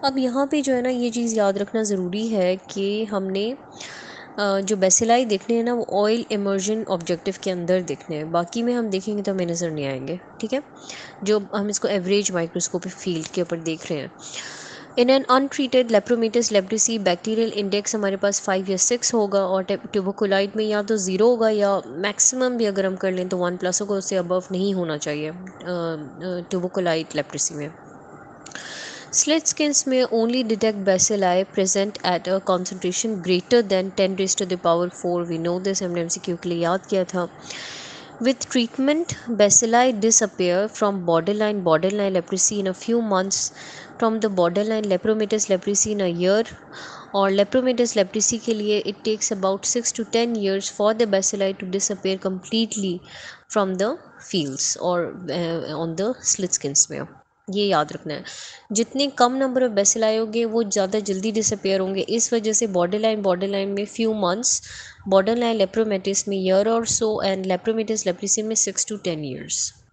अब यहाँ पे जो है ना ये चीज़ याद रखना ज़रूरी है कि हमने जो बेसिलाई देखने हैं ना वो ऑयल इमर्जन ऑब्जेक्टिव के अंदर देखने हैं, बाकी में हम देखेंगे तो हमें नज़र नहीं आएंगे। ठीक है, जो हम इसको एवरेज माइक्रोस्कोपिक फील्ड के ऊपर देख रहे हैं। In an untreated lepromatous leprosy bacterial index हमारे पास 5 या 6 होगा, और ट्यूबरकुलाइट में या तो 0 होगा या मैक्सिमम भी अगर हम कर लें तो 1+ होगा, उससे अबव नहीं होना चाहिए ट्यूबरकुलाइट लेप्रेसी में। Slit skins may only detect bacilli present at a concentration greater than 10 raised to the power 4. We know this, हमने MCQ के लिए याद किया था। With treatment, bacilli disappear from borderline leprosy in a few months, from the borderline lepromatous leprosy in a year, और lepromatous leprosy के लिए it takes about 6 to 10 years for the bacilli to disappear completely from the fields or on the slit skins में। ये याद रखना है, जितने कम number of bacilli होंगे वो ज़्यादा जल्दी डिसअपेयर होंगे। इस वजह से बॉर्डर लाइन में few months, border line lepromatous में ईयर और सो, एंड लेप्रोमेटिस लेप्रिसी में 6 to 10 years।